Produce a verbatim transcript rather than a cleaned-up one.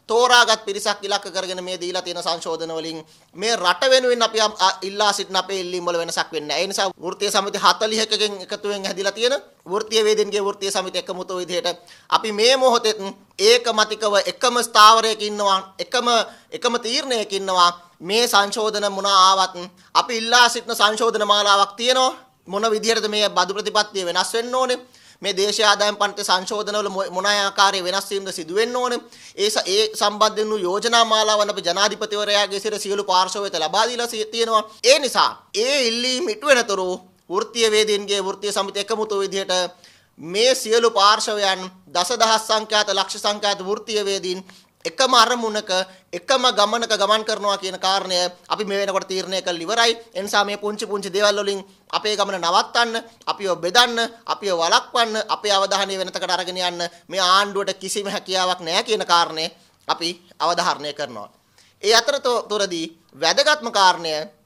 තෝරාගත් පිරිසක් ඉලක්ක කරගෙන මේ දීලා තියෙන සංශෝධන වලින් මේ රට වෙනුවෙන් අපි ඉල්ලා සිටින අපේ ඉල්ලීම් වල වෙනසක් වෙන්නේ නැහැ. ඒ නිසා වෘත්තීය සමිති හතළිහකකින් එකතුවෙන් හැදිලා තියෙන වෘත්තීය වේදිකගේ වෘත්තීය සමිති එකමුතු විදිහට අපි මේ මොහොතේ ඒකමතිකව එකම ස්ථාවරයක ඉන්නවා, එකම එකම තීරණයක ඉන්නවා. මේ සංශෝධන මොන ආවත් අපි ඉල්ලා සිටින සංශෝධන මාලාවක් තියෙනවා. මොන විදිහටද මේ බදු ප්‍රතිපත්තිය වෙනස් වෙන්න ඕනේ? මේ දේශීය ආදායම් පන්ති සංශෝධනවල මොන ආකාරයේ වෙනස් වීම්ද සිදු වෙන්න ඕනේ? ඒ ඒ සම්බන්ධයෙන් වූ යෝජනා මාලාවන් අපි ජනාධිපතිවරයාගේ සිට සියලු පාර්ශ්ව වෙත ලබා දීලා තියෙනවා. ඒ නිසා ඒ ඉල්ලීම් ඉටු වෙනතුරු වෘත්තීය වේදීන්ගේ වෘත්තීය සමිති එකමුතු විදිහට මේ සියලු පාර්ශවයන් දසදහස් සංඛ්‍යාත ලක්ෂ සංඛ්‍යාත වෘත්තීය වේදීන් එකම අරමුණක එකම ගමනක ගමන් කරනවා කියන කාරණය අපි මේ වෙනකොට තීරණය කළ ඉවරයි. ඒ නිසා මේ පුංචි පුංචි දේවල් වලින් අපේ ගමන නවත්තන්න, අපිව බෙදන්න, අපිව වළක්වන්න, අපේ අවධානය වෙනතකට අරගෙන යන්න මේ ආණ්ඩුවට කිසිම හැකියාවක් නැහැ කියන කාරණය අපි අවධාරණය කරනවා. ඒ අතරතුරදී වැදගත්ම කාරණය